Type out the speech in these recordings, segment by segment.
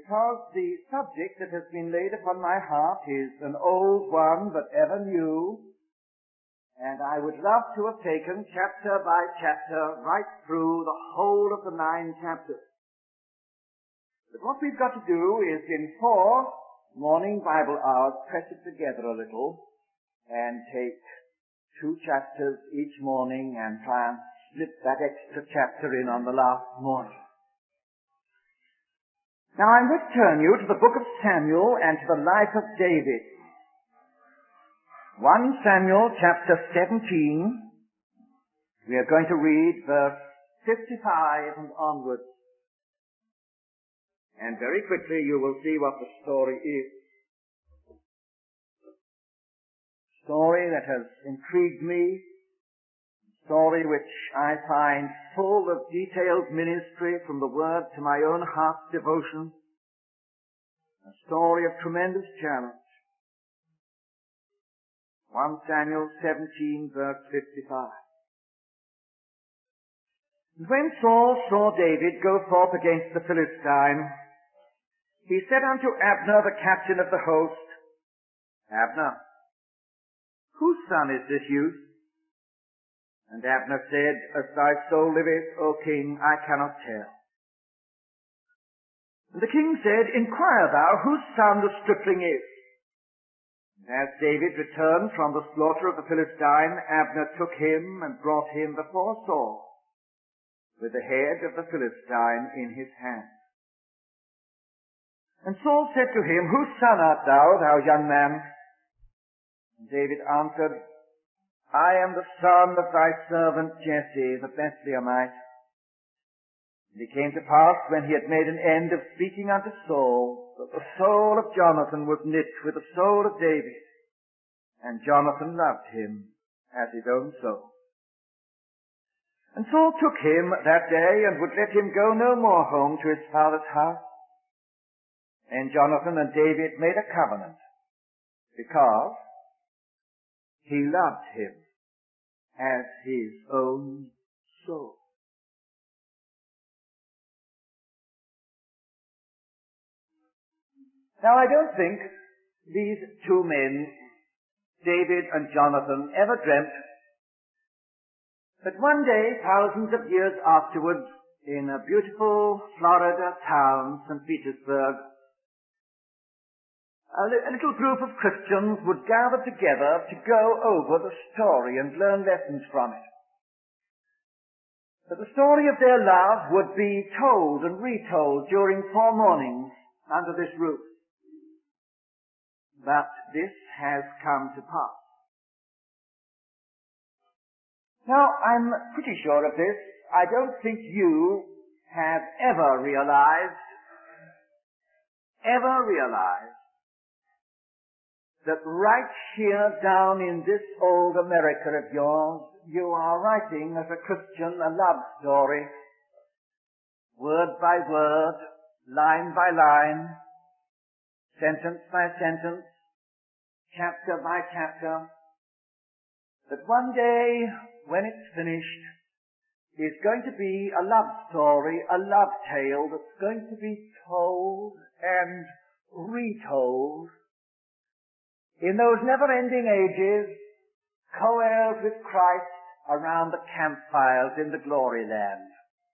because the subject that has been laid upon my heart is an old one but ever new, and I would love to have taken chapter by chapter right through the whole of the 9 chapters. But what we've got to do is in 4 morning Bible hours press it together a little and take 2 chapters each morning and try and slip that extra chapter in on the last morning. Now I would turn you to the book of Samuel and to the life of David. 1 Samuel chapter 17. We are going to read verse 55 and onwards. And very quickly you will see what the story is. Story that has intrigued me. Story which I find full of detailed ministry from the Word to my own heart's devotion. A story of tremendous challenge. 1 Samuel 17 verse 55. And when Saul saw David go forth against the Philistine, he said unto Abner the captain of the host, Abner, whose son is this youth? And Abner said, As thy soul liveth, O king, I cannot tell. And the king said, Inquire thou whose son the stripling is. And as David returned from the slaughter of the Philistine, Abner took him and brought him before Saul, with the head of the Philistine in his hand. And Saul said to him, Whose son art thou, thou young man? And David answered, I am the son of thy servant Jesse, the Bethlehemite. And it came to pass, when he had made an end of speaking unto Saul, that the soul of Jonathan was knit with the soul of David, and Jonathan loved him as his own soul. And Saul took him that day, and would let him go no more home to his father's house. And Jonathan and David made a covenant, because he loved him as his own soul. Now I don't think these 2 men, David and Jonathan, ever dreamt that one day, thousands of years afterwards, in a beautiful Florida town, St. Petersburg, a little group of Christians would gather together to go over the story and learn lessons from it. That the story of their love would be told and retold during 4 mornings under this roof. But this has come to pass. Now, I'm pretty sure of this. I don't think you have ever realized that right here down in this old America of yours, you are writing as a Christian a love story, word by word, line by line, sentence by sentence, chapter by chapter, that one day, when it's finished, is going to be a love story, a love tale that's going to be told and retold in those never-ending ages, co-heirs with Christ around the campfires in the glory land.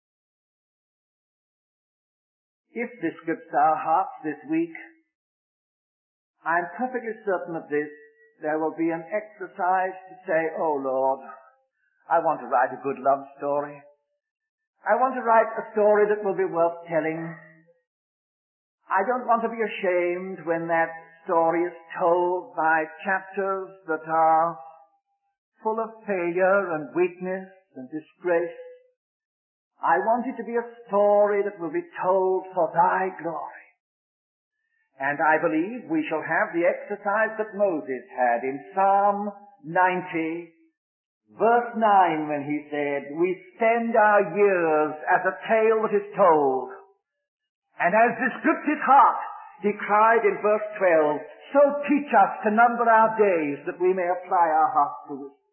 If this grips our hearts this week, I'm perfectly certain of this, there will be an exercise to say, Oh Lord, I want to write a good love story. I want to write a story that will be worth telling. I don't want to be ashamed when that story is told by chapters that are full of failure and weakness and disgrace. I want it to be a story that will be told for thy glory. And I believe we shall have the exercise that Moses had in Psalm 90, verse 9, when he said, We spend our years as a tale that is told. And as this gripped his heart, he cried in verse 12, So teach us to number our days that we may apply our hearts to wisdom.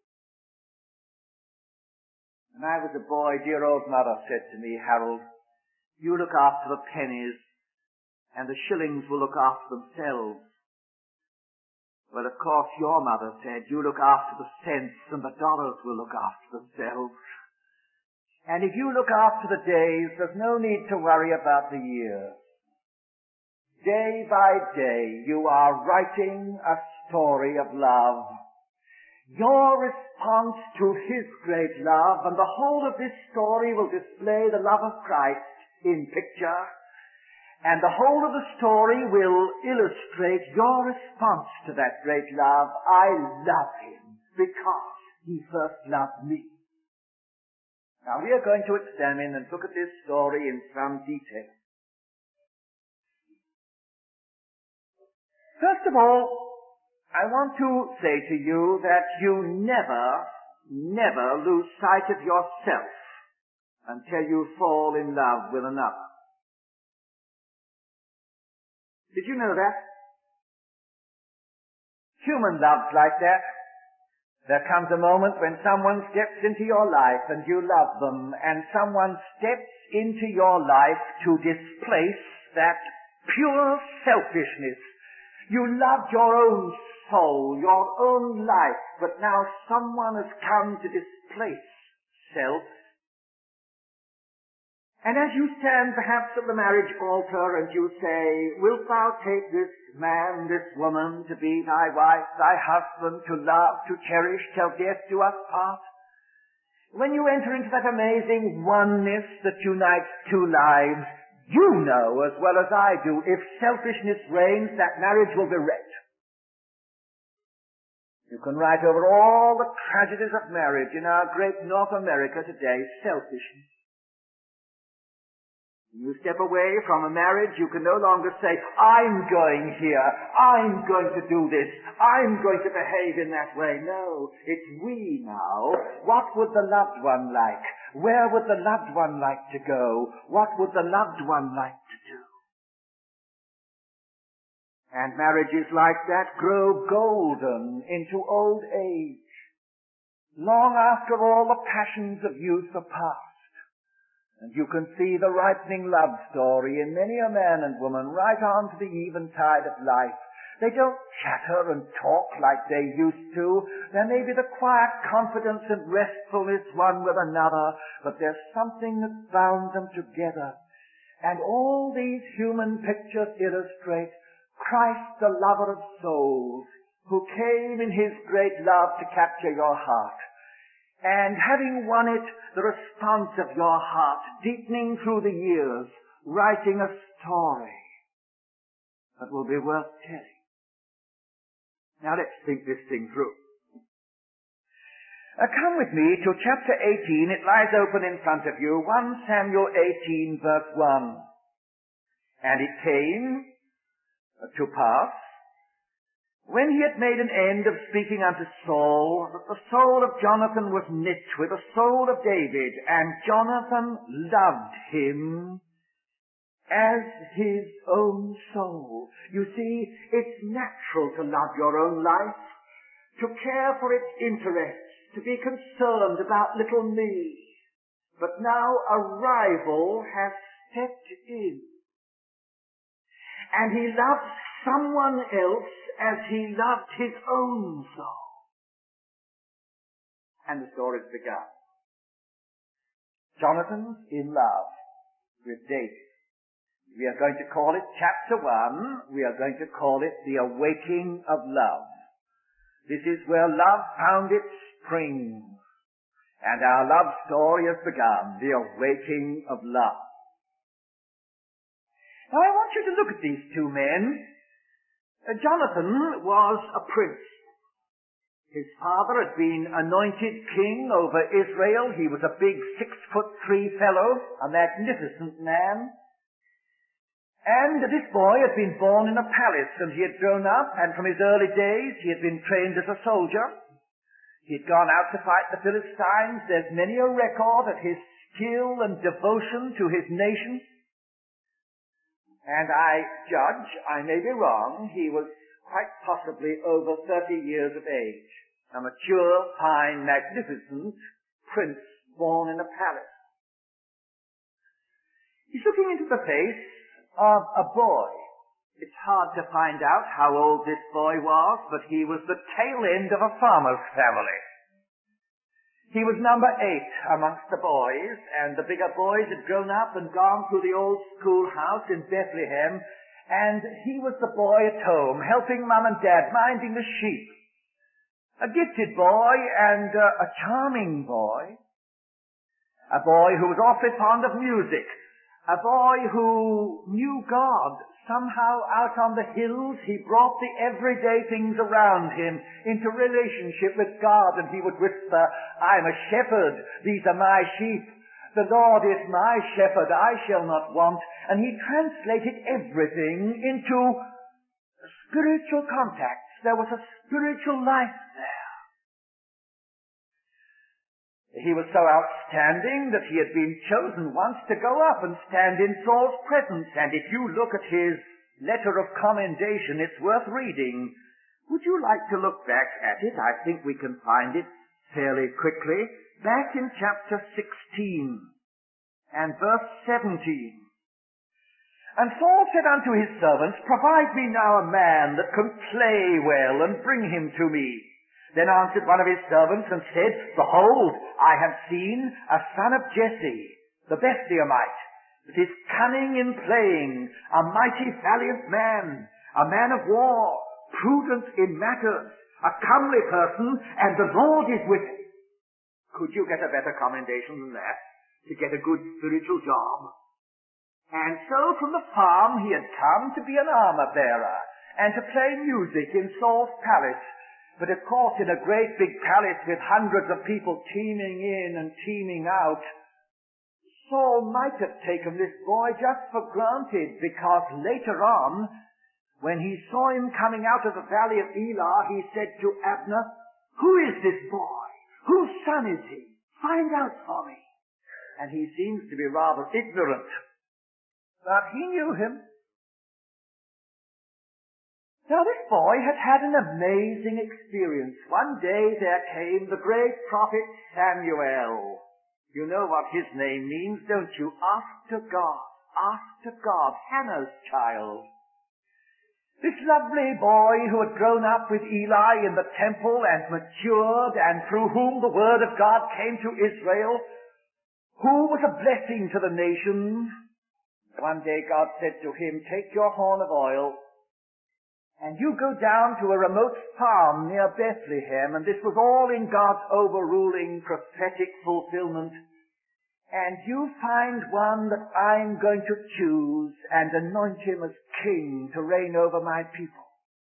When I was a boy, dear old mother said to me, Harold, you look after the pennies and the shillings will look after themselves. Well, of course, your mother said, you look after the cents and the dollars will look after themselves. And if you look after the days, there's no need to worry about the years. Day by day, you are writing a story of love. Your response to His great love, and the whole of this story will display the love of Christ in picture, and the whole of the story will illustrate your response to that great love. I love Him because He first loved me. Now we are going to examine and look at this story in some detail. First of all, I want to say to you that you never lose sight of yourself until you fall in love with another. Did you know that? Human love's like that. There comes a moment when someone steps into your life and you love them, and someone steps into your life to displace that pure selfishness. You loved your own soul, your own life, but now someone has come to displace self. And as you stand perhaps at the marriage altar and you say, wilt thou take this man, this woman to be thy wife, thy husband, to love, to cherish, till death do us part? When you enter into that amazing oneness that unites two lives, you know as well as I do, if selfishness reigns, that marriage will be wrecked. You can write over all the tragedies of marriage in our great North America today, selfishness. When you step away from a marriage, you can no longer say, I'm going here, I'm going to do this, I'm going to behave in that way. No, it's we now. What would the loved one like? Where would the loved one like to go? What would the loved one like to do? And marriages like that grow golden into old age, long after all the passions of youth are past. And you can see the ripening love story in many a man and woman right on to the eventide of life. They don't chatter and talk like they used to. There may be the quiet confidence and restfulness one with another, but there's something that bound them together. And all these human pictures illustrate Christ, the lover of souls, who came in His great love to capture your heart. And having won it, the response of your heart, deepening through the years, writing a story that will be worth telling. Now let's think this thing through. Come with me to chapter 18. It lies open in front of you. 1 Samuel 18 verse 1. And it came to pass, when he had made an end of speaking unto Saul, that the soul of Jonathan was knit with the soul of David, and Jonathan loved him as his own soul. You see, it's natural to love your own life, to care for its interests, to be concerned about little me. But now a rival has stepped in, and he loves someone else as he loved his own soul. And the story's begun. Jonathan's in love with David. We are going to call it chapter 1. We are going to call it the awaking of love. This is where love found its spring. And our love story has begun, the awaking of love. Now I want you to look at these two men. Jonathan was a prince. His father had been anointed king over Israel. He was a big 6'3" fellow, a magnificent man. And this boy had been born in a palace, and he had grown up, and from his early days he had been trained as a soldier. He had gone out to fight the Philistines. There's many a record of his skill and devotion to his nation. And I judge, I may be wrong, he was quite possibly over 30 years of age. A mature, fine, magnificent prince born in a palace. He's looking into the face of a boy. It's hard to find out how old this boy was, but he was the tail end of a farmer's family. He was number 8 amongst the boys, and the bigger boys had grown up and gone through the old schoolhouse in Bethlehem, and he was the boy at home, helping Mum and Dad, minding the sheep. A gifted boy and a charming boy. A boy who was awfully fond of music. A boy who knew God. Somehow out on the hills he brought the everyday things around him into relationship with God, and he would whisper, I'm a shepherd, these are my sheep. The Lord is my shepherd, I shall not want. And he translated everything into spiritual contacts. There was a spiritual life there. He was so outstanding that he had been chosen once to go up and stand in Saul's presence. And if you look at his letter of commendation, it's worth reading. Would you like to look back at it? I think we can find it fairly quickly. Back in chapter 16 and verse 17. And Saul said unto his servants, Provide me now a man that can play well, and bring him to me. Then answered one of his servants and said, Behold, I have seen a son of Jesse, the Bethlehemite, that is cunning in playing, a mighty valiant man, a man of war, prudent in matters, a comely person, and the Lord is with him. Could you get a better commendation than that, to get a good spiritual job? And so from the farm he had come to be an armor-bearer, and to play music in Saul's palace. But of course, in a great big palace with hundreds of people teeming in and teeming out, Saul might have taken this boy just for granted, because later on, when he saw him coming out of the valley of Elah, he said to Abner, Who is this boy? Whose son is he? Find out for me. And he seems to be rather ignorant. But he knew him. Now this boy had had an amazing experience. One day there came the great prophet Samuel. You know what his name means, don't you? After God. After God. Hannah's child. This lovely boy who had grown up with Eli in the temple and matured, and through whom the word of God came to Israel, who was a blessing to the nations. One day God said to him, Take your horn of oil, and you go down to a remote farm near Bethlehem, and this was all in God's overruling prophetic fulfillment. And you find one that I'm going to choose and anoint him as king to reign over my people.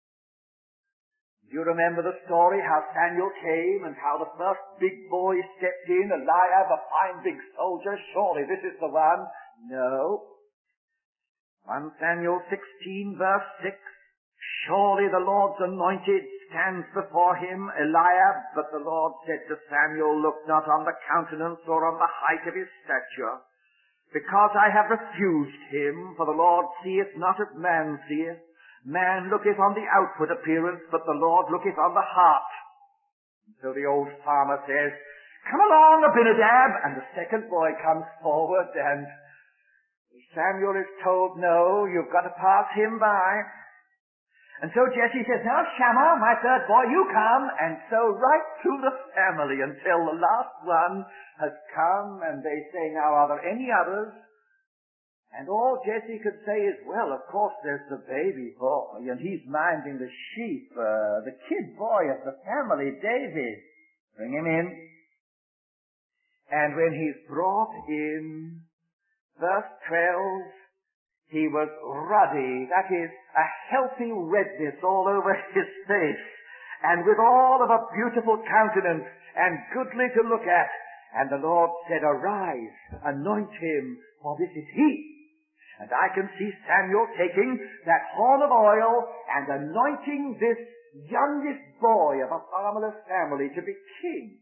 You remember the story, how Samuel came and how the first big boy stepped in, Eliab, a fine big soldier. Surely this is the one. No. 1 Samuel 16 verse 6. Surely the Lord's anointed stands before him, Eliab. But the Lord said to Samuel, Look not on the countenance or on the height of his stature, because I have refused him. For the Lord seeth not as man seeth. Man looketh on the outward appearance, but the Lord looketh on the heart. And so the old farmer says, Come along, Abinadab. And the second boy comes forward, and Samuel is told, No, you've got to pass him by. And so Jesse says, Now Shammah, my third boy, you come. And so right through the family until the last one has come, and they say, Now are there any others? And all Jesse could say is, Well, of course there's the baby boy, and he's minding the sheep, the kid boy of the family, David. Bring him in. And when he's brought in, verse 12, he was ruddy, that is, a healthy redness all over his face, and with all of a beautiful countenance, and goodly to look at. And the Lord said, Arise, anoint him, for this is he. And I can see Samuel taking that horn of oil and anointing this youngest boy of a farmerless family to be king.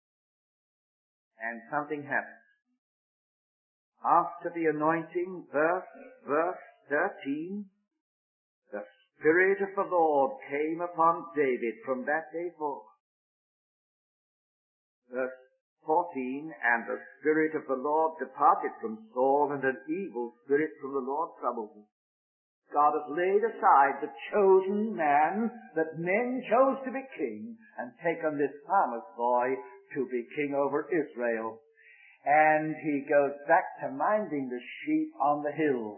And something happened. After the anointing, verse 13, the Spirit of the Lord came upon David from that day forth. Verse 14, and the Spirit of the Lord departed from Saul, and an evil spirit from the Lord troubled him. God has laid aside the chosen man that men chose to be king, and taken this farmer's boy to be king over Israel. And he goes back to minding the sheep on the hills.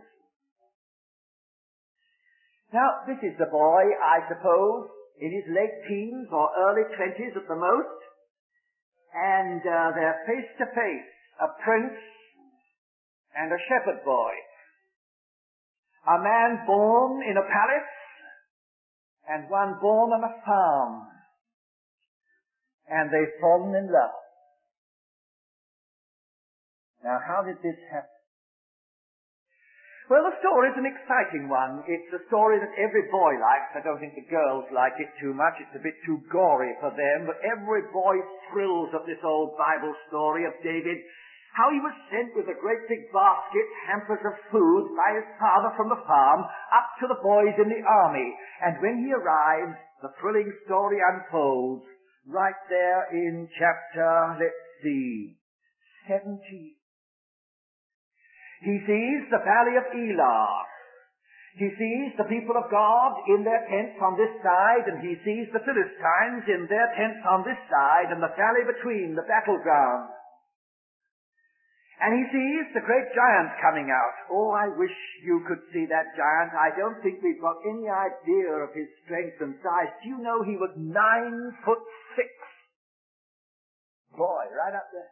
Now, this is the boy, I suppose, in his late teens or early 20s at the most. And they're face to face, a prince and a shepherd boy. A man born in a palace and one born on a farm. And they've fallen in love. Now, how did this happen? Well, the story's an exciting one. It's a story that every boy likes. I don't think the girls like it too much. It's a bit too gory for them. But every boy thrills at this old Bible story of David. How he was sent with a great big basket, hampers of food, by his father from the farm, up to the boys in the army. And when he arrives, the thrilling story unfolds right there in chapter, 17. He sees the valley of Elah. He sees the people of God in their tents on this side, and he sees the Philistines in their tents on this side, and the valley between, the battleground. And he sees the great giant coming out. Oh, I wish you could see that giant. I don't think we've got any idea of his strength and size. Do you know he was 9'6"? Boy, right up there.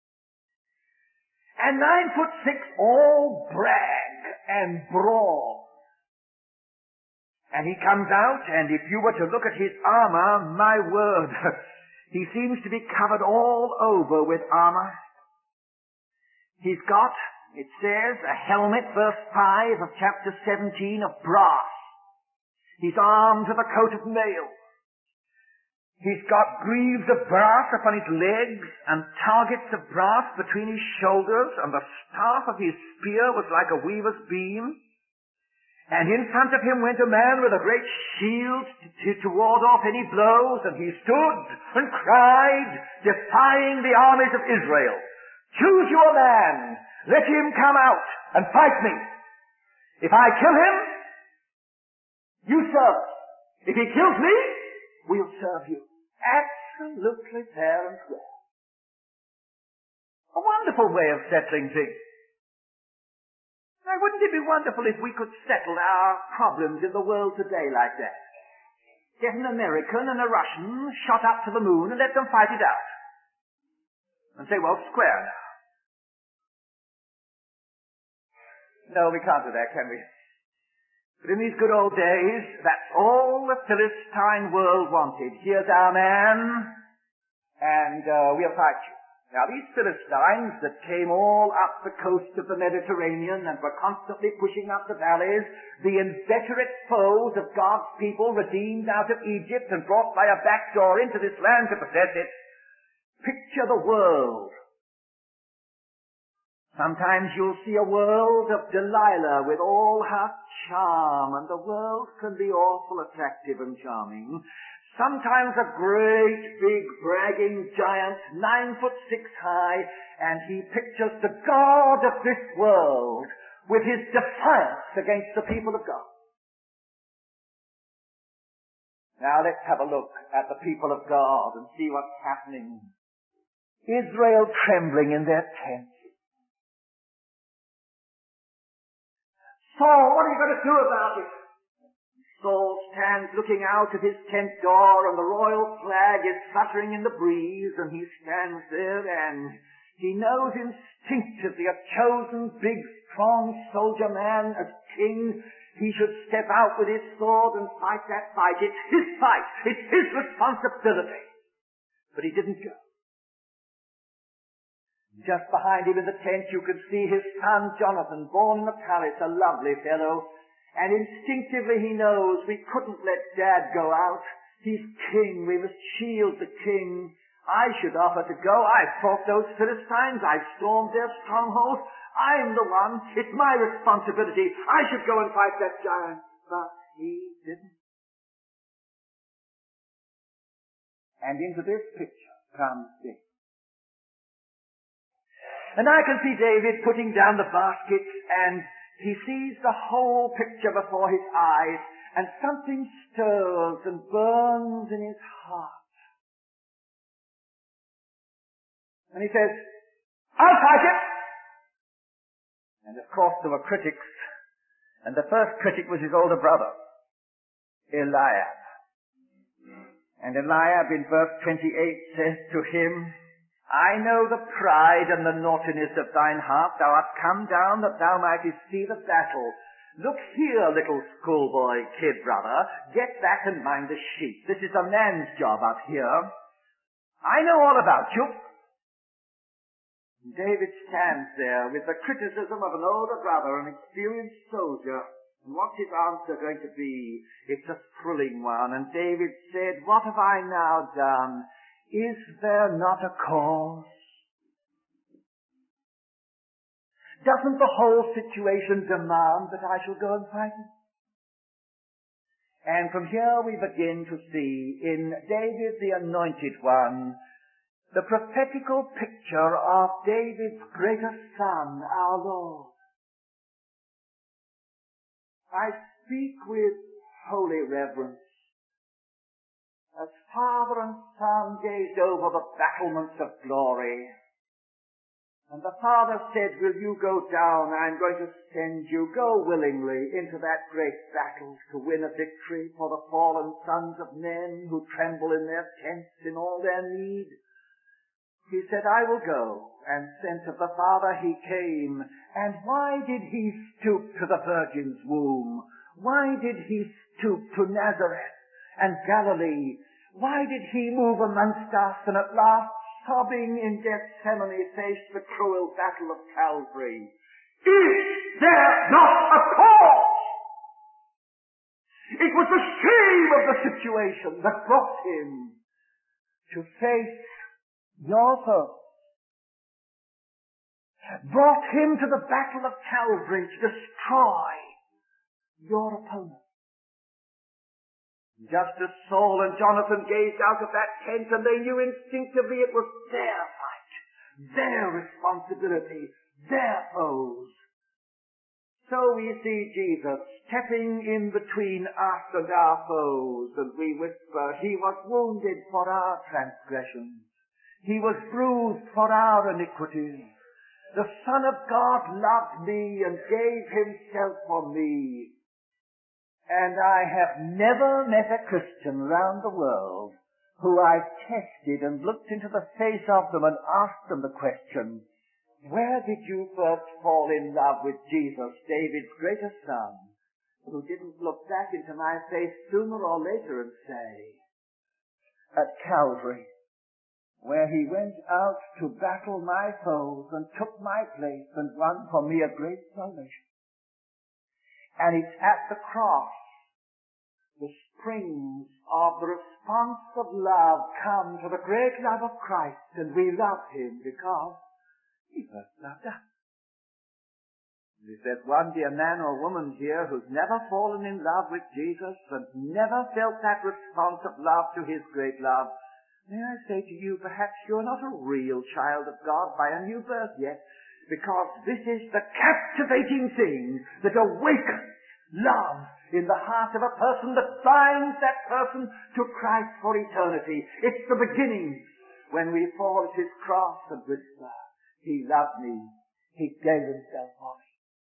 And 9'6", all brag and brawl. And he comes out, and if you were to look at his armor, my word, he seems to be covered all over with armor. He's got, it says, a helmet, verse 5 of chapter 17, of brass. He's armed with a coat of mail. He's got greaves of brass upon his legs and targets of brass between his shoulders, and the staff of his spear was like a weaver's beam. And in front of him went a man with a great shield to ward off any blows, and he stood and cried, defying the armies of Israel, "Choose you a man, let him come out and fight me. If I kill him, you serve us. If he kills me, we'll serve you." Absolutely fair and square. A wonderful way of settling things. Now, wouldn't it be wonderful if we could settle our problems in the world today like that? Get an American and a Russian shot up to the moon and let them fight it out. And say, well, square now. No, we can't do that, can we? But in these good old days, that's all the Philistine world wanted. Here's our man, and we'll fight you. Now, these Philistines that came all up the coast of the Mediterranean and were constantly pushing up the valleys, the inveterate foes of God's people, redeemed out of Egypt and brought by a back door into this land to possess it, picture the world. Sometimes you'll see a world of Delilah with all her charm, and the world can be awful attractive and charming. Sometimes a great big bragging giant, 9'6" high, and he pictures the God of this world with his defiance against the people of God. Now let's have a look at the people of God and see what's happening. Israel trembling in their tents. Saul, what are you going to do about it? Saul stands looking out of his tent door, and the royal flag is fluttering in the breeze, and he stands there, and he knows instinctively a chosen, big, strong soldier man as king. He should step out with his sword and fight that fight. It's his fight. It's his responsibility. But he didn't go. Just behind him in the tent you could see his son Jonathan, born in the palace, a lovely fellow. And instinctively he knows we couldn't let Dad go out. He's king. We must shield the king. I should offer to go. I've fought those Philistines. I've stormed their strongholds. I'm the one. It's my responsibility. I should go and fight that giant. But he didn't. And into this picture comes this. And I can see David putting down the basket, and he sees the whole picture before his eyes, and something stirs and burns in his heart. And he says, I'll fight it! And of course there were critics, and the first critic was his older brother, Eliab. And Eliab in verse 28 says to him, I know the pride and the naughtiness of thine heart. Thou art come down that thou mightest see the battle. Look here, little schoolboy kid brother. Get back and mind the sheep. This is a man's job up here. I know all about you. David stands there with the criticism of an older brother, an experienced soldier. And what's his answer going to be? It's a thrilling one. And David said, what have I now done? Is there not a cause? Doesn't the whole situation demand that I shall go and fight it? And from here we begin to see in David the Anointed One the prophetical picture of David's greatest son, our Lord. I speak with holy reverence as father and son gazed over the battlements of glory. And the father said, will you go down? I'm going to send you. Go willingly into that great battle to win a victory for the fallen sons of men who tremble in their tents in all their need. He said, I will go. And sent of the Father he came. And why did he stoop to the Virgin's womb? Why did he stoop to Nazareth and Galilee? Why did he move amongst us and at last, sobbing in Gethsemane, face the cruel battle of Calvary? Is there not a cause? It was the shame of the situation that brought him to face your foe. Brought him to the battle of Calvary to destroy your opponent. Just as Saul and Jonathan gazed out of that tent and they knew instinctively it was their fight, their responsibility, their foes. So we see Jesus stepping in between us and our foes, and we whisper, he was wounded for our transgressions. He was bruised for our iniquities. The Son of God loved me and gave himself for me. And I have never met a Christian round the world who I've tested and looked into the face of them and asked them the question, where did you first fall in love with Jesus, David's greatest son, who didn't look back into my face sooner or later and say, at Calvary, where he went out to battle my foes and took my place and won for me a great salvation. And it's at the cross the springs of the response of love come to the great love of Christ, and we love him because he first loved us. If there's one dear man or woman here who's never fallen in love with Jesus and never felt that response of love to his great love, may I say to you, perhaps you're not a real child of God by a new birth yet, because this is the captivating thing that awakens love in the heart of a person, that binds that person to Christ for eternity. It's the beginning when we fall at his cross and whisper, he loved me, he gave himself for me.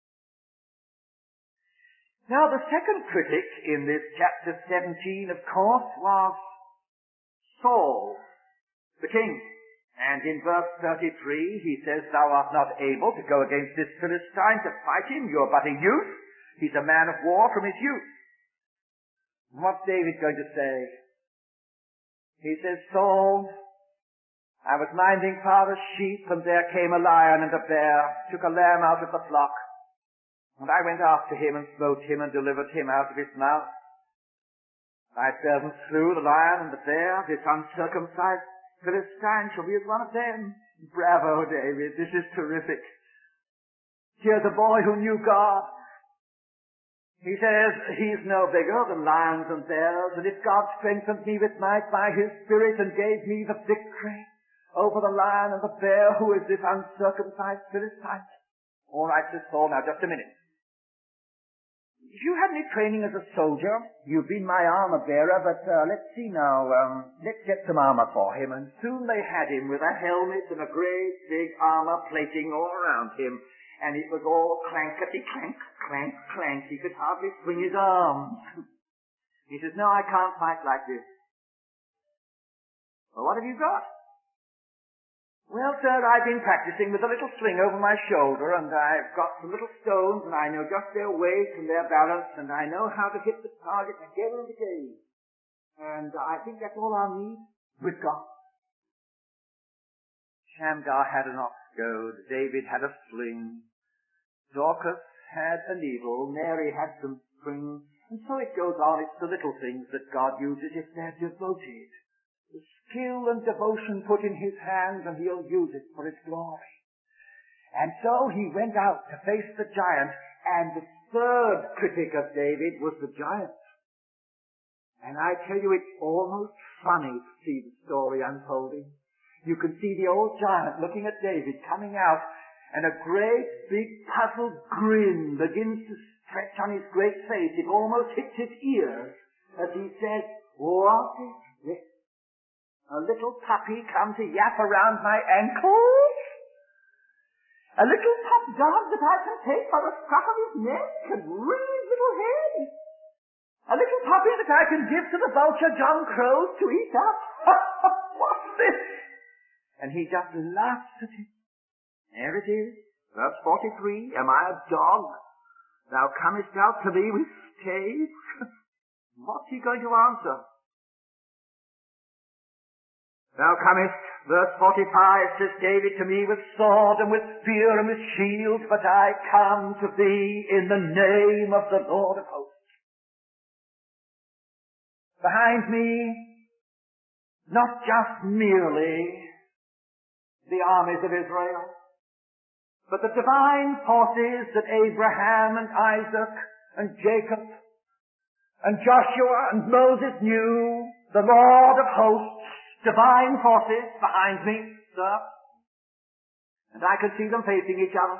Now the second critic in this chapter 17, of course, was Saul, the king. And in verse 33, he says, thou art not able to go against this Philistine to fight him. You're but a youth. He's a man of war from his youth. And what's David going to say? He says, Saul, I was minding father's sheep, and there came a lion and a bear, took a lamb out of the flock. And I went after him and smote him and delivered him out of his mouth. My servants slew the lion and the bear. This uncircumcised Philistine shall be as one of them. Bravo, David. This is terrific. Here's a boy who knew God. He says, he's no bigger than lions and bears, and if God strengthened me with might by his Spirit and gave me the victory over the lion and the bear, who is this uncircumcised Philistine? All right, says Saul, now just a minute. If you had any training as a soldier, you've been my armor bearer, but let's see now, let's get some armor for him. And soon they had him with a helmet and a great big armor plating all around him. And it was all clankety-clank, clank, clank. He could hardly swing his arms. He says, no, I can't fight like this. Well, what have you got? Well, sir, I've been practicing with a little sling over my shoulder, and I've got some little stones, and I know just their weight and their balance, and I know how to hit the target again and again. And I think that's all I'll need with God. Shamgar had an ox goad, David had a sling, Dorcas had a needle, Mary had some strings, and so it goes on. It's the little things that God uses if they're devoted. The skill and devotion put in his hands, and he'll use it for his glory. And so he went out to face the giant, and the third critic of David was the giant. And I tell you, it's almost funny to see the story unfolding. You can see the old giant looking at David coming out, and a great big puzzled grin begins to stretch on his great face. It almost hits his ears as he says, what is this? A little puppy come to yap around my ankles? A little pup dog that I can take by the scruff of his neck and wring his little head? A little puppy that I can give to the vulture John Crow to eat up? What's this? And he just laughs at it. There it is, verse 43. Am I a dog? Thou comest out to me with staves? What's he going to answer? Thou comest, verse 45, says David, to me with sword and with spear and with shield, but I come to thee in the name of the Lord of hosts. Behind me, not just merely the armies of Israel, but the divine forces that Abraham and Isaac and Jacob and Joshua and Moses knew, the Lord of hosts, divine forces behind me, sir. And I can see them facing each other.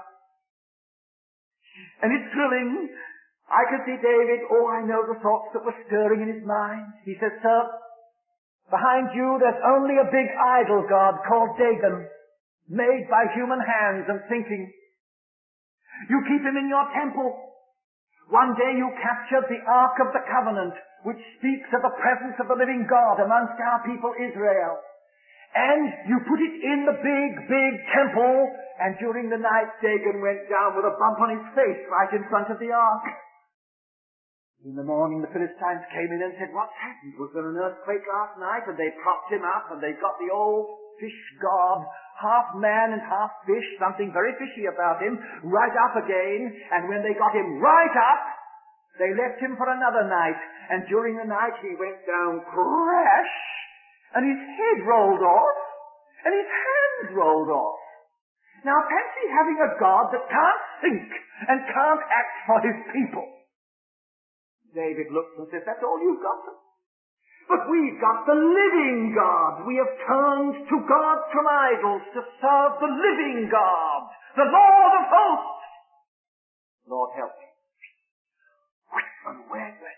And it's thrilling. I can see David, I know the thoughts that were stirring in his mind. He says, sir, behind you there's only a big idol god called Dagon, made by human hands and thinking. You keep him in your temple. One day you captured the Ark of the Covenant, which speaks of the presence of the living God amongst our people Israel. And you put it in the big, big temple, and during the night Dagon went down with a bump on his face right in front of the Ark. In the morning the Philistines came in and said, what's happened? Was there an earthquake last night? And they propped him up, and they got the old fish god, half man and half fish, something very fishy about him, right up again. And when they got him right up, they left him for another night, and during the night he went down crash, and his head rolled off, and his hands rolled off. Now fancy having a God that can't think and can't act for his people. David looks and says, that's all you've got? But we've got the living God. We have turned to God from idols to serve the living God, the Lord of hosts. Lord help me. And when went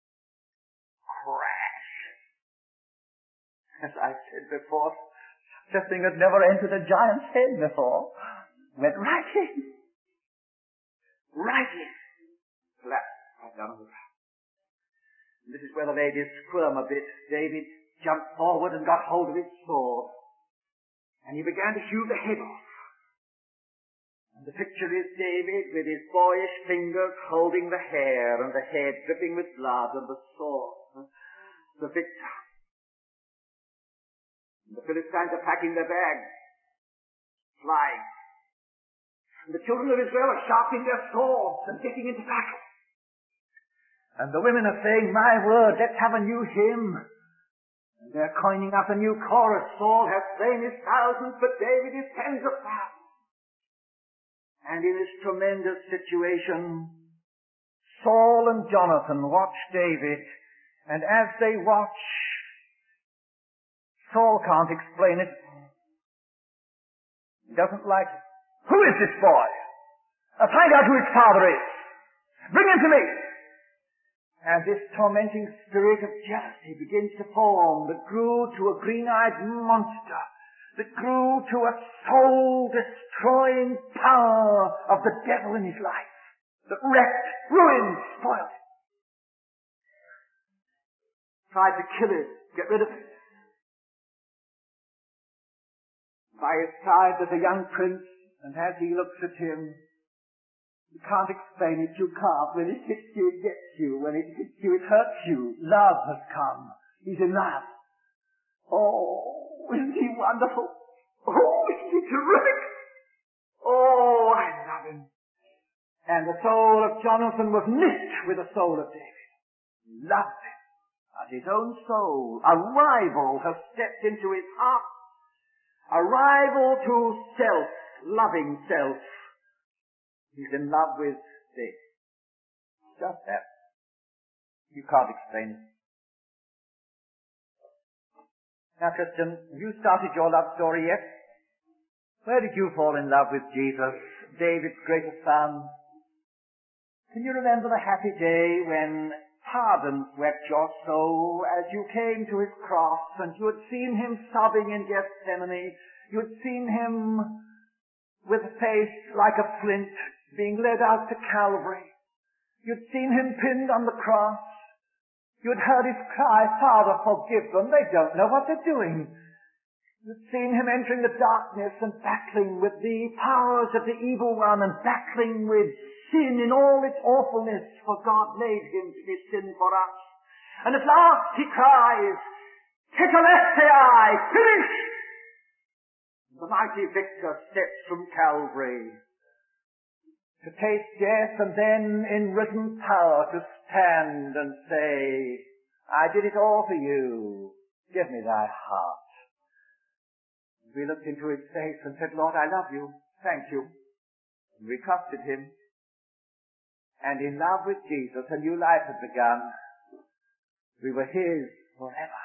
crash. As I said before, such a thing had never entered a giant's head before. Went right in. Right in. Flat, right down on the ground. And this is where the ladies squirm a bit. David jumped forward and got hold of his sword. And he began to hew the head off. And the picture is David with his boyish fingers holding the hair and the head dripping with blood and the sword, the victor. And the Philistines are packing their bags, flying. And the children of Israel are sharpening their swords and getting into battle. And the women are saying, my word, let's have a new hymn. And they're coining up a new chorus. Saul has slain his thousands, but David his tens of thousands. And in this tremendous situation, Saul and Jonathan watch David, and as they watch, Saul can't explain it. He doesn't like it. Who is this boy? Find out who his father is. Bring him to me. And this tormenting spirit of jealousy begins to form that grew to a green-eyed monster, that grew to a soul-destroying power of the devil in his life, that wrecked, ruined, spoiled it. Tried to kill it, get rid of it. By his side there's a young prince, and as he looks at him, you can't explain it, you can't. When it hits you, it gets you. When it hits you, it hurts you. Love has come. He's in love. Oh, isn't he wonderful? Oh, isn't he terrific? Oh, I love him. And the soul of Jonathan was knit with the soul of David. He loved him. As his own soul, a rival has stepped into his heart. A rival to self, loving self. He's in love with David. Just that. You can't explain it. Now, Christian, have you started your love story yet? Where did you fall in love with Jesus, David's greatest son? Can you remember the happy day when pardon swept your soul as you came to his cross and you had seen him sobbing in Gethsemane? You had seen him with a face like a flint being led out to Calvary. You'd seen him pinned on the cross. You'd heard his cry, Father, forgive them. They don't know what they're doing. You'd seen him entering the darkness and battling with the powers of the evil one and battling with sin in all its awfulness, for God made him to be sin for us. And at last he cries, Tetelestai, finished! The mighty victor steps from Calvary to taste death and then in risen power to stand and say, I did it all for you. Give me thy heart. We looked into his face and said, Lord, I love you. Thank you. And we trusted him. And in love with Jesus, a new life had begun. We were his forever.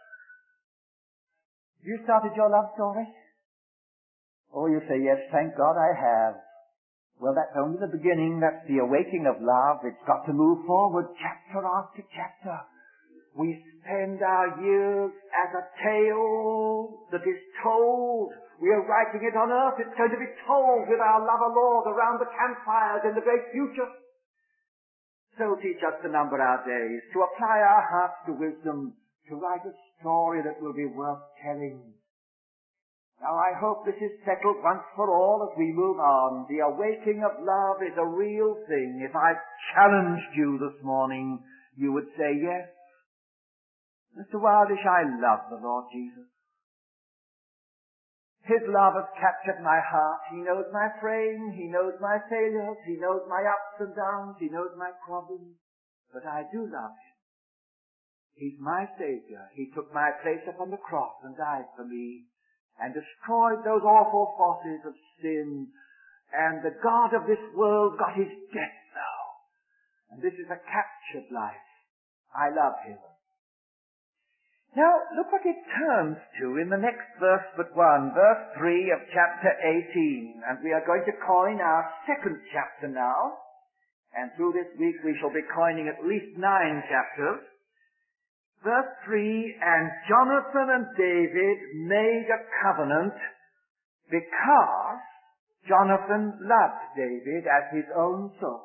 You started your love story? Oh, you say, yes, thank God I have. Well, that's only the beginning. That's the awakening of love. It's got to move forward chapter after chapter. We spend our years as a tale that is told. We are writing it on earth. It's going to be told with our lover Lord around the campfires in the great future. So teach us to number our days, to apply our hearts to wisdom, to write a story that will be worth telling. Now, I hope this is settled once for all as we move on. The awakening of love is a real thing. If I challenged you this morning, you would say, yes, Mr. Wildish, I love the Lord Jesus. His love has captured my heart. He knows my frame. He knows my failures. He knows my ups and downs. He knows my problems. But I do love him. He's my Savior. He took my place upon the cross and died for me, and destroyed those awful forces of sin. And the God of this world got his death now. And this is a captured life. I love him. Now, look what it turns to in the next verse but one, verse 3 of chapter 18. And we are going to coin our second chapter now. And through this week we shall be coining at least 9 chapters. Verse 3, and Jonathan and David made a covenant because Jonathan loved David as his own soul.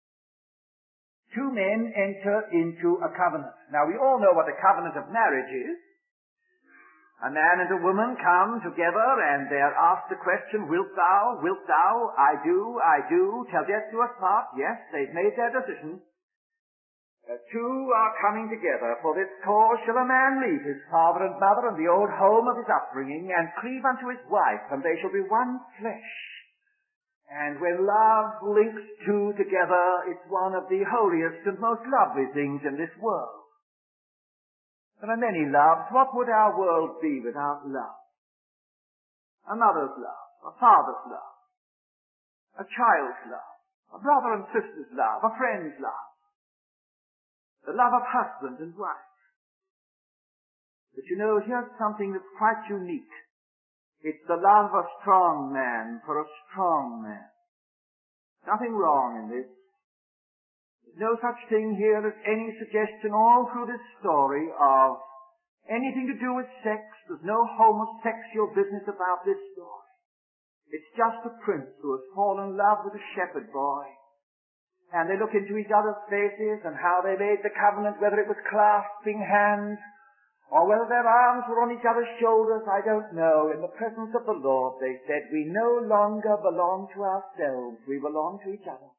2 men enter into a covenant. Now we all know what a covenant of marriage is. A man and a woman come together and they are asked the question, wilt thou, I do, till death do us part. Yes, they've made their decision. 2 are coming together. For this cause shall a man leave his father and mother and the old home of his upbringing, and cleave unto his wife, and they shall be one flesh. And when love links 2 together, it's one of the holiest and most lovely things in this world. There are many loves. What would our world be without love? A mother's love, a father's love, a child's love, a brother and sister's love, a friend's love. The love of husband and wife. But you know, here's something that's quite unique It's the love of a strong man for a strong man. Nothing wrong in this. There's no such thing here as any suggestion all through this story of anything to do with sex. There's no homosexual business about this story. It's just a prince who has fallen in love with a shepherd boy. And they look into each other's faces and how they made the covenant, whether it was clasping hands or whether their arms were on each other's shoulders, I don't know. In the presence of the Lord, they said, we no longer belong to ourselves, we belong to each other.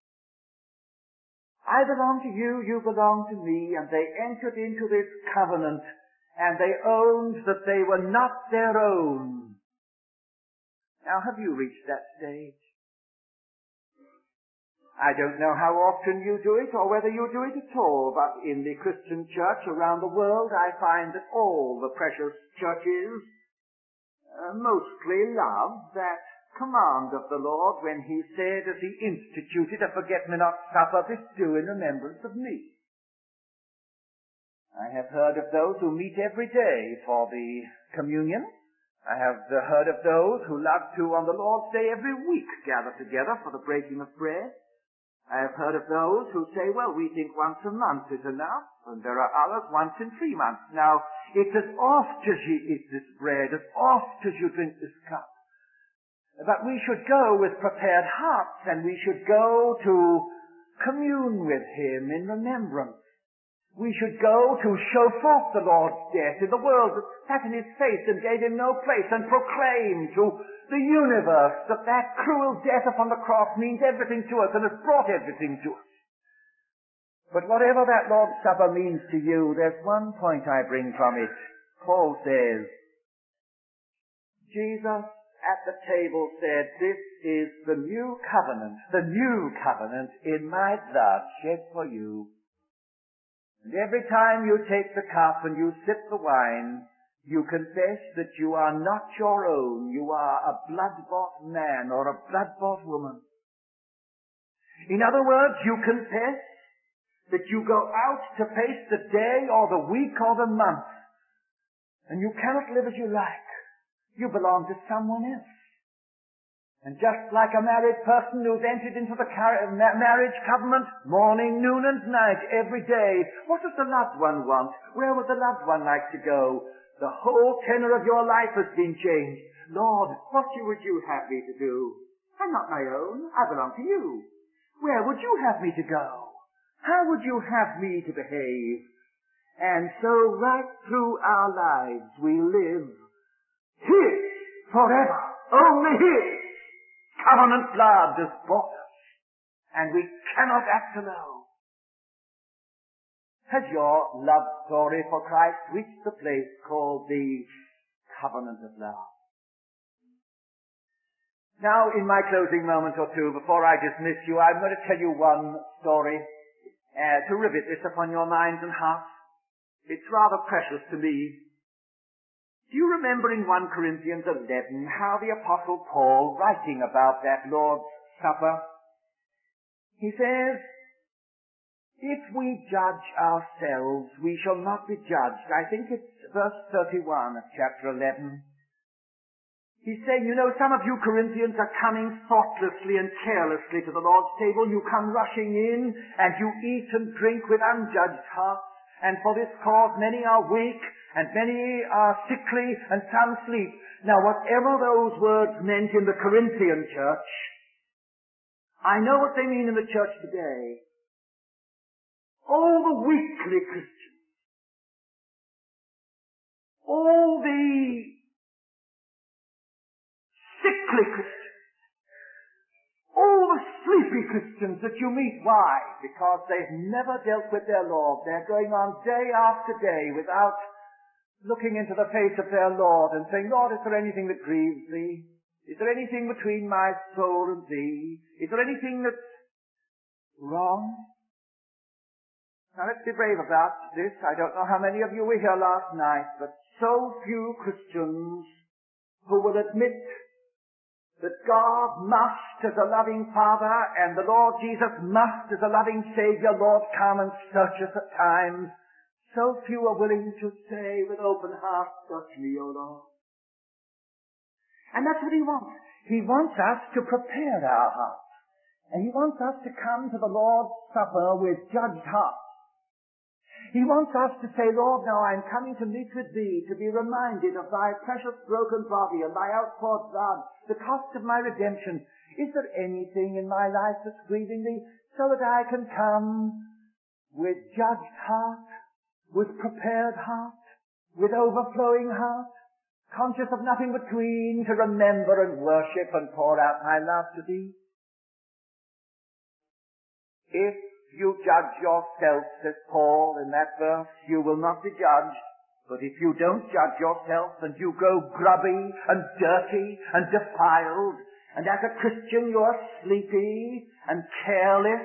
I belong to you, you belong to me, and they entered into this covenant, and they owned that they were not their own. Now, have you reached that stage? I don't know how often you do it or whether you do it at all, but in the Christian church around the world I find that all the precious churches mostly love that command of the Lord when he said as he instituted a forget-me-not supper, this do in remembrance of me. I have heard of those who meet every day for the communion. I have heard of those who love to on the Lord's Day every week gather together for the breaking of bread. I have heard of those who say, well, we think once a month is enough, and there are others once in 3 months. Now, it's as oft as you eat this bread, as oft as you drink this cup. But we should go with prepared hearts, and we should go to commune with him in remembrance. We should go to show forth the Lord's death in the world that sat in his face and gave him no place, and proclaim to the universe that that cruel death upon the cross means everything to us and has brought everything to us. But whatever that Lord's Supper means to you, there's one point I bring from it. Paul says, Jesus at the table said, this is the new covenant in my blood shed for you. And every time you take the cup and you sip the wine, you confess that you are not your own. You are a blood-bought man or a blood-bought woman. In other words, you confess that you go out to face the day or the week or the month, and you cannot live as you like. You belong to someone else. And just like a married person who's entered into the marriage covenant, morning, noon and night, every day, what does the loved one want? Where would the loved one like to go? The whole tenor of your life has been changed. Lord, what would you have me to do? I'm not my own. I belong to you. Where would you have me to go? How would you have me to behave? And so right through our lives we live his forever. Only his. Covenant blood has bought us, and we cannot act alone. Has your love story for Christ reached the place called the covenant of love? Now, in my closing moment or two, before I dismiss you, I'm going to tell you one story to rivet this upon your minds and hearts. It's rather precious to me. Do you remember in 1 Corinthians 11 how the Apostle Paul, writing about that Lord's Supper, he says, if we judge ourselves, we shall not be judged. I think it's verse 31 of chapter 11. He's saying, you know, some of you Corinthians are coming thoughtlessly and carelessly to the Lord's table. You come rushing in and you eat and drink with unjudged hearts. And for this cause many are weak, and many are sickly, and some sleep. Now, whatever those words meant in the Corinthian church, I know what they mean in the church today. All the weakly Christians, all the sickly Christians, all the sleepy Christians that you meet. Why? Because they've never dealt with their Lord. They're going on day after day without looking into the face of their Lord and saying, Lord, is there anything that grieves thee? Is there anything between my soul and thee? Is there anything that's wrong? Now let's be brave about this. I don't know how many of you were here last night, but so few Christians who will admit that God must, as a loving Father, and the Lord Jesus must, as a loving Savior, Lord, come and search us at times. So few are willing to say with open hearts, search me, O Lord. And that's what he wants. He wants us to prepare our hearts. And he wants us to come to the Lord's Supper with judged hearts. He wants us to say, Lord, now I'm coming to meet with thee, to be reminded of thy precious broken body and thy outpoured blood, the cost of my redemption. Is there anything in my life that's grieving thee, so that I can come with judged heart, with prepared heart, with overflowing heart, conscious of nothing between, to remember and worship and pour out my love to thee? If you judge yourself, says Paul in that verse, you will not be judged. But if you don't judge yourself and you go grubby and dirty and defiled, and as a Christian you are sleepy and careless,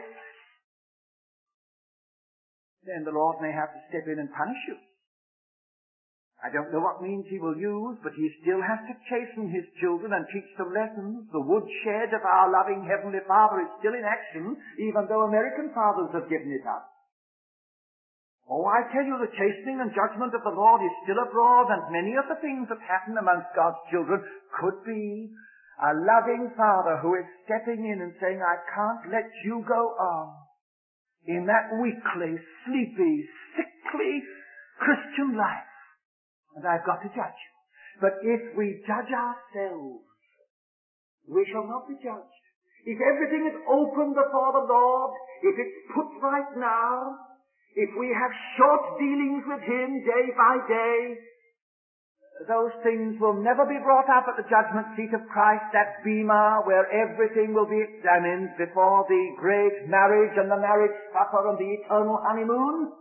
then the Lord may have to step in and punish you. I don't know what means he will use, but he still has to chasten his children and teach them lessons. The woodshed of our loving Heavenly Father is still in action, even though American fathers have given it up. Oh, I tell you, the chastening and judgment of the Lord is still abroad, and many of the things that happen amongst God's children could be a loving Father who is stepping in and saying, I can't let you go on in that weakly, sleepy, sickly Christian life. And I've got to judge you. But if we judge ourselves, we shall not be judged. If everything is open before the Lord, if it's put right now, if we have short dealings with him day by day, those things will never be brought up at the judgment seat of Christ, that bema where everything will be examined before the great marriage and the marriage supper and the eternal honeymoon.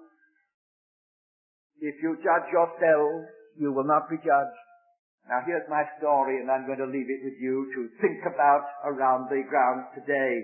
If you judge yourselves, you will not be judged. Now here's my story, and I'm going to leave it with you to think about around the grounds today.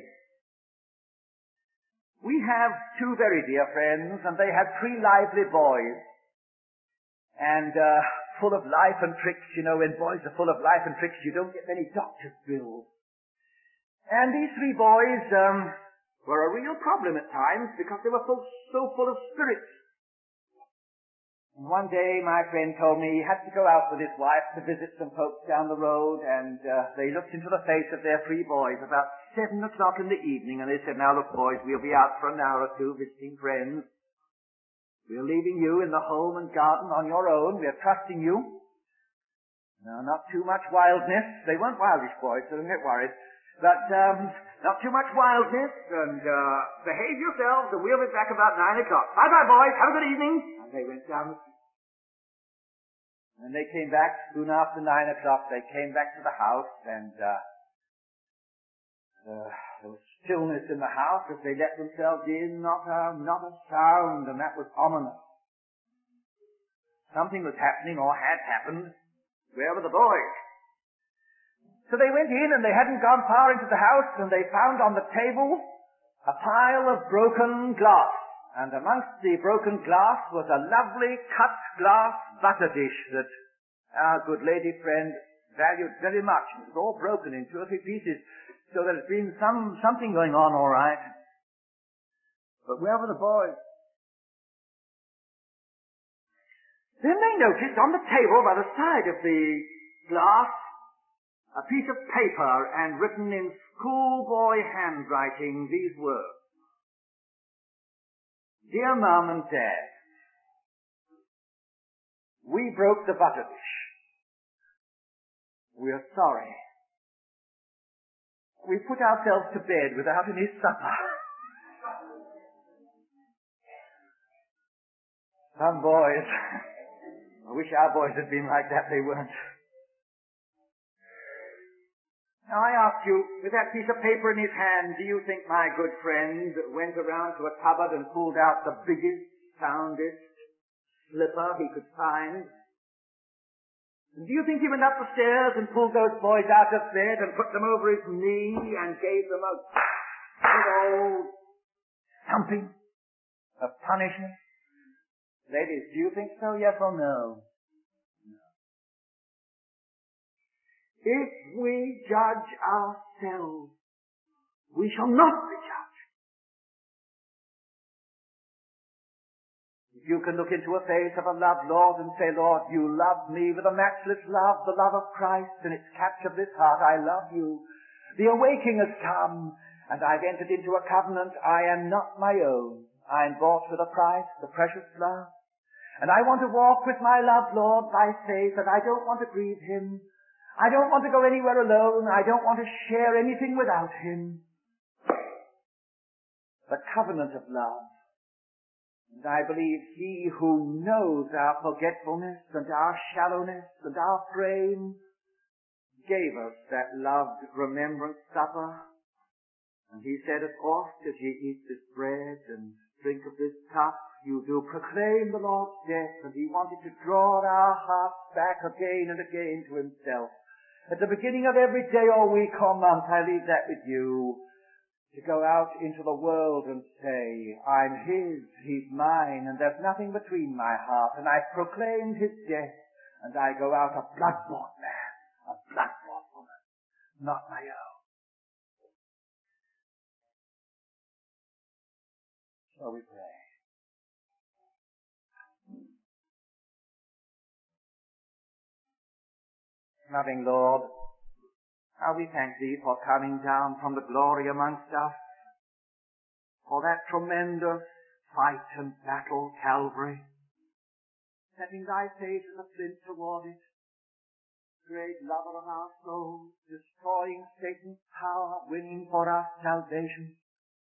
We have two very dear friends, and they had three lively boys. And full of life and tricks. You know, when boys are full of life and tricks, you don't get many doctor's bills. And these three boys were a real problem at times because they were so full of spirits. And one day my friend told me he had to go out with his wife to visit some folks down the road, and they looked into the face of their three boys about 7 o'clock in the evening, and they said, now look boys, we'll be out for an hour or two visiting friends. We're leaving you in the home and garden on your own. We're trusting you. Now, not too much wildness. They weren't wildish boys, so don't get worried. But not too much wildness, and behave yourselves, and we'll be back about 9 o'clock. Bye-bye, boys. Have a good evening. And they went down the street. And they came back soon after 9 o'clock. They came back to the house, and there was stillness in the house as they let themselves in. Not a sound, and that was ominous. Something was happening, or had happened. Where were the boys? So they went in, and they hadn't gone far into the house, and they found on the table a pile of broken glass. And amongst the broken glass was a lovely cut glass butter dish that our good lady friend valued very much. It was all broken in 2 or 3 pieces, so there's been something going on all right. But where were the boys? Then they noticed on the table by the side of the glass a piece of paper, and written in schoolboy handwriting these words: Dear Mum and Dad, we broke the butter dish. We're sorry. We put ourselves to bed without any supper. Some boys, I wish our boys had been like that. They weren't. Now I ask you, with that piece of paper in his hand, do you think my good friend went around to a cupboard and pulled out the biggest, soundest slipper he could find? Do you think he went up the stairs and pulled those boys out of bed and put them over his knee and gave them a good old thumping of punishment? Ladies, do you think so, yes or no? If we judge ourselves, we shall not be judged. If you can look into a face of a loved Lord and say, Lord, you love me with a matchless love, the love of Christ, and it's captured this heart, I love you. The awaking has come, and I've entered into a covenant. I am not my own. I'm bought with a price, the precious blood. And I want to walk with my loved Lord by faith, and I don't want to grieve him. I don't want to go anywhere alone. I don't want to share anything without him. The covenant of love. And I believe he who knows our forgetfulness and our shallowness and our frame gave us that loved remembrance supper. And he said, as oft as ye eat this bread and drink of this cup, you do proclaim the Lord's death. And he wanted to draw our hearts back again and again to himself. At the beginning of every day or week or month, I leave that with you. To go out into the world and say, I'm his, he's mine, and there's nothing between my heart, and I've proclaimed his death, and I go out a blood-bought man, a blood-bought woman, not my own. So we pray. Loving Lord, how we thank thee for coming down from the glory amongst us, for that tremendous fight and battle, Calvary, setting thy face as a flint toward it, great lover of our souls, destroying Satan's power, winning for us salvation.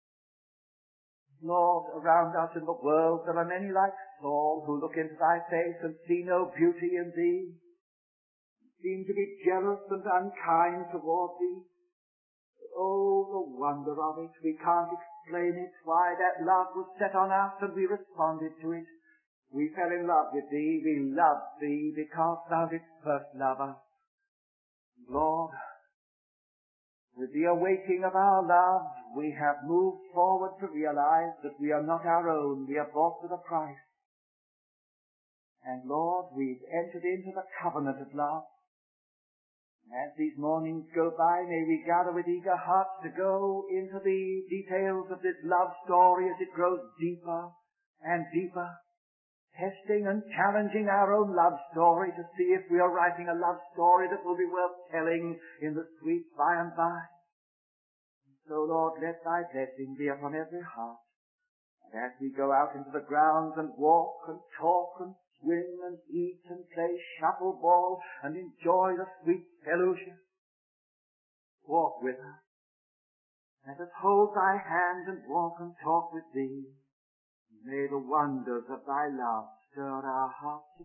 Lord, around us in the world there are many like Saul who look into thy face and see no beauty in thee, seem to be jealous and unkind toward thee. Oh, the wonder of it. We can't explain it, why that love was set on us and we responded to it. We fell in love with thee. We loved thee because thou didst first love us. Lord, with the awaking of our love, we have moved forward to realize that we are not our own. We are bought with a price. And Lord, we've entered into the covenant of love. As these mornings go by, may we gather with eager hearts to go into the details of this love story as it grows deeper and deeper, testing and challenging our own love story to see if we are writing a love story that will be worth telling in the sweet by and by. So, Lord, let thy blessing be upon every heart. And as we go out into the grounds and walk and talk and swim and eat and play shuffle ball and enjoy the sweet fellowship, walk with us. Let us hold thy hand and walk and talk with thee. May the wonders of thy love stir our hearts